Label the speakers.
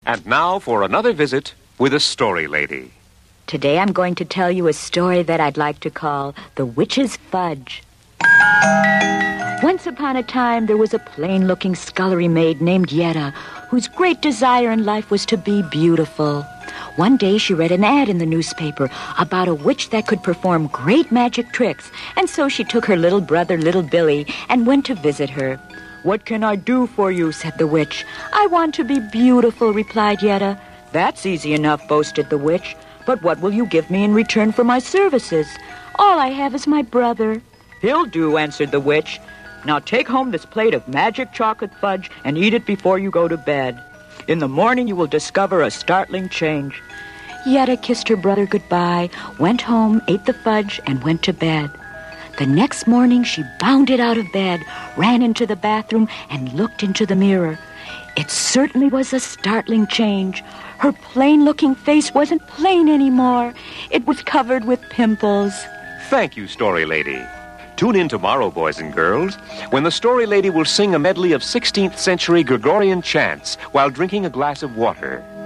Speaker 1: And now for another visit with a story lady.
Speaker 2: Today I'm going to tell you a story that I'd like to call The Witch's Fudge. Once upon a time, there was a plain-looking scullery maid named Yetta, whose great desire in life was to be beautiful. One day she read an ad in the newspaper about a witch that could perform great magic tricks, and so she took her little brother, little Billy, and went to visit her. "What can I do for you?" said the witch. "I want to be beautiful," replied Yetta. "That's easy enough," boasted the witch. "But what will you give me in return for my services?" "All I have is my brother." "He'll do," answered the witch. "Now take home this plate of magic chocolate fudge and eat it before you go to bed. In the morning you will discover a startling change." Yetta kissed her brother goodbye, went home, ate the fudge, and went to bed. The next morning she bounded out of bed, ran into the bathroom, and looked into the mirror. It certainly was a startling change. Her plain-looking face wasn't plain anymore. It was covered with pimples.
Speaker 1: Thank you, Story Lady. Tune in tomorrow, boys and girls, when the Story Lady will sing a medley of 16th century Gregorian chants while drinking a glass of water.